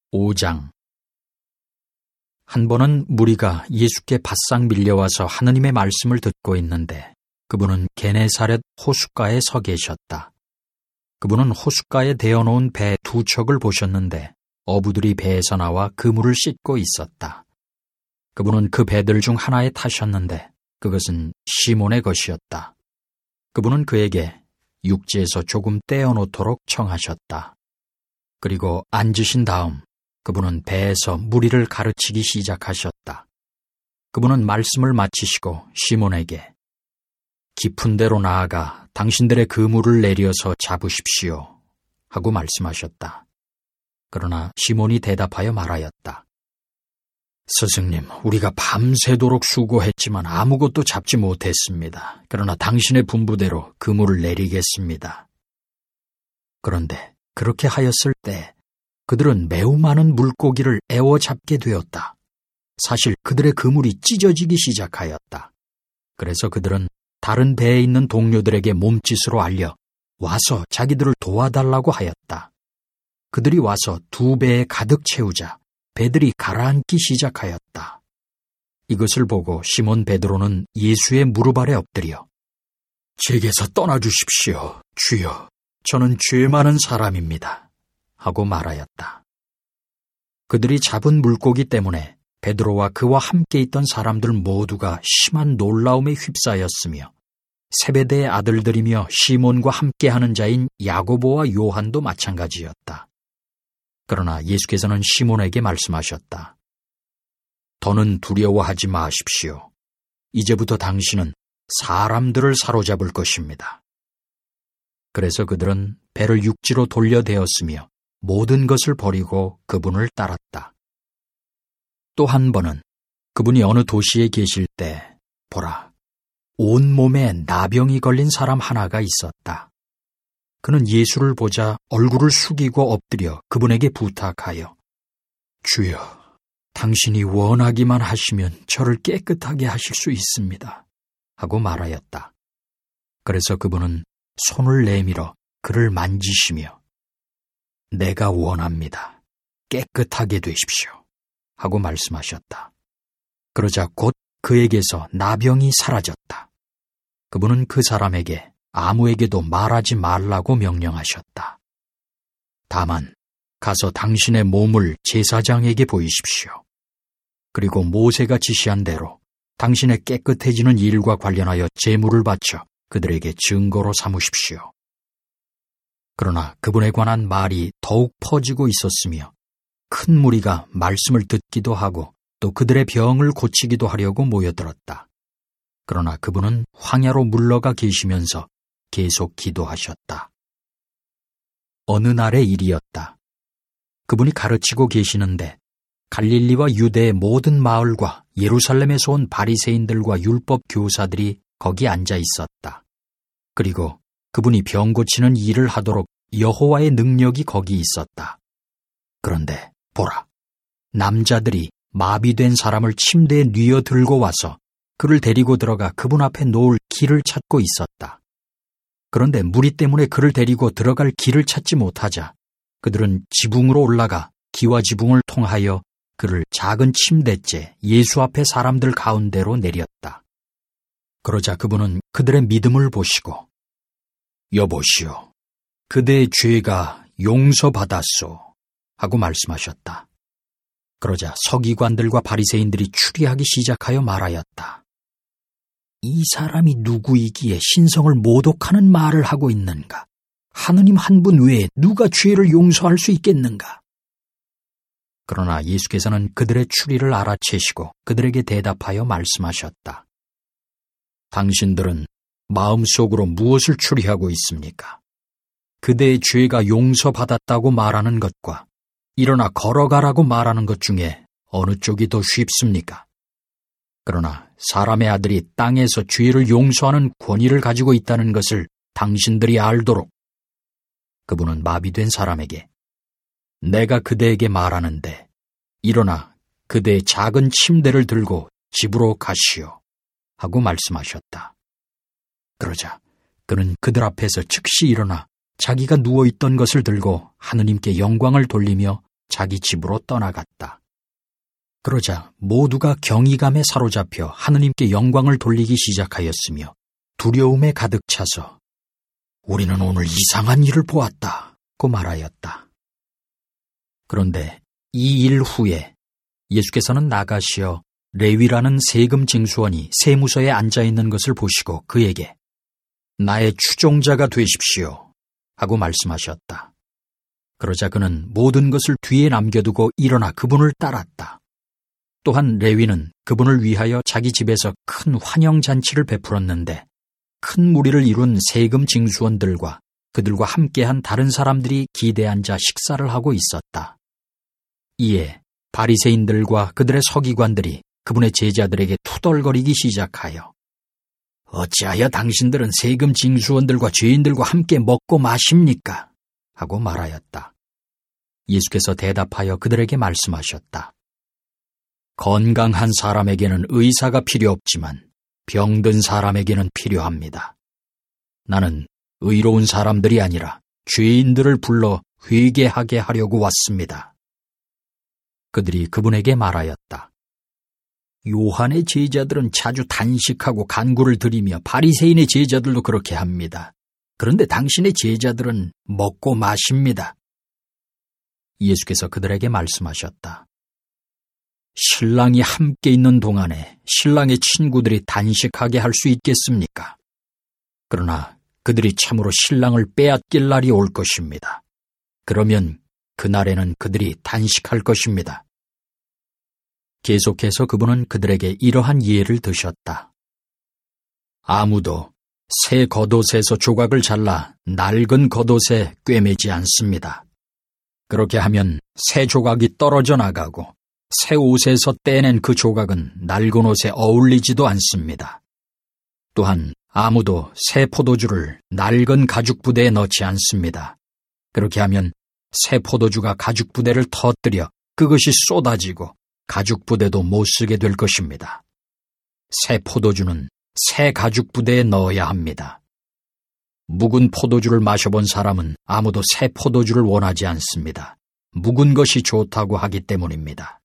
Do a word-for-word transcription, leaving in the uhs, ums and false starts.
오 장. 한 번은 무리가 예수께 바싹 밀려와서 하느님의 말씀을 듣고 있는데 그분은 게네사렛 호숫가에 서 계셨다. 그분은 호숫가에 대어놓은 배 두 척을 보셨는데 어부들이 배에서 나와 그물을 씻고 있었다. 그분은 그 배들 중 하나에 타셨는데 그것은 시몬의 것이었다. 그분은 그에게 육지에서 조금 떼어놓도록 청하셨다. 그리고 앉으신 다음 그분은 배에서 무리를 가르치기 시작하셨다. 그분은 말씀을 마치시고 시몬에게 깊은 데로 나아가 당신들의 그물을 내려서 잡으십시오 하고 말씀하셨다. 그러나 시몬이 대답하여 말하였다. 스승님, 우리가 밤새도록 수고했지만 아무것도 잡지 못했습니다. 그러나 당신의 분부대로 그물을 내리겠습니다. 그런데 그렇게 하였을 때 그들은 매우 많은 물고기를 애워 잡게 되었다. 사실 그들의 그물이 찢어지기 시작하였다. 그래서 그들은 다른 배에 있는 동료들에게 몸짓으로 알려 와서 자기들을 도와달라고 하였다. 그들이 와서 두 배에 가득 채우자 배들이 가라앉기 시작하였다. 이것을 보고 시몬 베드로는 예수의 무릎 아래 엎드려 제게서 떠나주십시오, 주여. 저는 죄 많은 사람입니다 하고 말하였다. 그들이 잡은 물고기 때문에 베드로와 그와 함께 있던 사람들 모두가 심한 놀라움에 휩싸였으며 세베대의 아들들이며 시몬과 함께하는 자인 야고보와 요한도 마찬가지였다. 그러나 예수께서는 시몬에게 말씀하셨다. 더는 두려워하지 마십시오. 이제부터 당신은 사람들을 사로잡을 것입니다. 그래서 그들은 배를 육지로 돌려대었으며 모든 것을 버리고 그분을 따랐다. 또 한 번은 그분이 어느 도시에 계실 때 보라, 온몸에 나병이 걸린 사람 하나가 있었다. 그는 예수를 보자 얼굴을 숙이고 엎드려 그분에게 부탁하여 주여, 당신이 원하기만 하시면 저를 깨끗하게 하실 수 있습니다 하고 말하였다. 그래서 그분은 손을 내밀어 그를 만지시며 내가 원합니다. 깨끗하게 되십시오 하고 말씀하셨다. 그러자 곧 그에게서 나병이 사라졌다. 그분은 그 사람에게 아무에게도 말하지 말라고 명령하셨다. 다만 가서 당신의 몸을 제사장에게 보이십시오. 그리고 모세가 지시한 대로 당신의 깨끗해지는 일과 관련하여 제물을 바쳐 그들에게 증거로 삼으십시오. 그러나 그분에 관한 말이 더욱 퍼지고 있었으며 큰 무리가 말씀을 듣기도 하고 또 그들의 병을 고치기도 하려고 모여들었다. 그러나 그분은 황야로 물러가 계시면서 계속 기도하셨다. 어느 날의 일이었다. 그분이 가르치고 계시는데 갈릴리와 유대의 모든 마을과 예루살렘에서 온 바리새인들과 율법 교사들이 거기 앉아 있었다. 그리고 그분이 병 고치는 일을 하도록 여호와의 능력이 거기 있었다. 그런데 보라, 남자들이 마비된 사람을 침대에 뉘어 들고 와서 그를 데리고 들어가 그분 앞에 놓을 길을 찾고 있었다. 그런데 무리 때문에 그를 데리고 들어갈 길을 찾지 못하자 그들은 지붕으로 올라가 기와 지붕을 통하여 그를 작은 침대째 예수 앞에 사람들 가운데로 내렸다. 그러자 그분은 그들의 믿음을 보시고 여보시오, 그대의 죄가 용서받았소 하고 말씀하셨다. 그러자 서기관들과 바리새인들이 추리하기 시작하여 말하였다. 이 사람이 누구이기에 신성을 모독하는 말을 하고 있는가? 하느님 한 분 외에 누가 죄를 용서할 수 있겠는가? 그러나 예수께서는 그들의 추리를 알아채시고 그들에게 대답하여 말씀하셨다. 당신들은 마음속으로 무엇을 추리하고 있습니까? 그대의 죄가 용서받았다고 말하는 것과 일어나 걸어가라고 말하는 것 중에 어느 쪽이 더 쉽습니까? 그러나 사람의 아들이 땅에서 죄를 용서하는 권위를 가지고 있다는 것을 당신들이 알도록. 그분은 마비된 사람에게 내가 그대에게 말하는데 일어나 그대의 작은 침대를 들고 집으로 가시오 하고 말씀하셨다. 그러자 그는 그들 앞에서 즉시 일어나 자기가 누워있던 것을 들고 하느님께 영광을 돌리며 자기 집으로 떠나갔다. 그러자 모두가 경이감에 사로잡혀 하느님께 영광을 돌리기 시작하였으며 두려움에 가득 차서 우리는 오늘 이상한 일을 보았다고 말하였다. 그런데 이 일 후에 예수께서는 나가시어 레위라는 세금 징수원이 세무서에 앉아있는 것을 보시고 그에게 나의 추종자가 되십시오 하고 말씀하셨다. 그러자 그는 모든 것을 뒤에 남겨두고 일어나 그분을 따랐다. 또한 레위는 그분을 위하여 자기 집에서 큰 환영잔치를 베풀었는데 큰 무리를 이룬 세금 징수원들과 그들과 함께한 다른 사람들이 기대에 앉아 식사를 하고 있었다. 이에 바리새인들과 그들의 서기관들이 그분의 제자들에게 투덜거리기 시작하여 어찌하여 당신들은 세금 징수원들과 죄인들과 함께 먹고 마십니까? 하고 말하였다. 예수께서 대답하여 그들에게 말씀하셨다. 건강한 사람에게는 의사가 필요 없지만 병든 사람에게는 필요합니다. 나는 의로운 사람들이 아니라 죄인들을 불러 회개하게 하려고 왔습니다. 그들이 그분에게 말하였다. 요한의 제자들은 자주 단식하고 간구를 드리며 바리새인의 제자들도 그렇게 합니다. 그런데 당신의 제자들은 먹고 마십니다. 예수께서 그들에게 말씀하셨다. 신랑이 함께 있는 동안에 신랑의 친구들이 단식하게 할 수 있겠습니까? 그러나 그들이 참으로 신랑을 빼앗길 날이 올 것입니다. 그러면 그날에는 그들이 단식할 것입니다. 계속해서 그분은 그들에게 이러한 예를 드셨다. 아무도 새 겉옷에서 조각을 잘라 낡은 겉옷에 꿰매지 않습니다. 그렇게 하면 새 조각이 떨어져 나가고 새 옷에서 떼낸 그 조각은 낡은 옷에 어울리지도 않습니다. 또한 아무도 새 포도주를 낡은 가죽 부대에 넣지 않습니다. 그렇게 하면 새 포도주가 가죽 부대를 터뜨려 그것이 쏟아지고 가죽 부대도 못 쓰게 될 것입니다. 새 포도주는 새 가죽 부대에 넣어야 합니다. 묵은 포도주를 마셔본 사람은 아무도 새 포도주를 원하지 않습니다. 묵은 것이 좋다고 하기 때문입니다.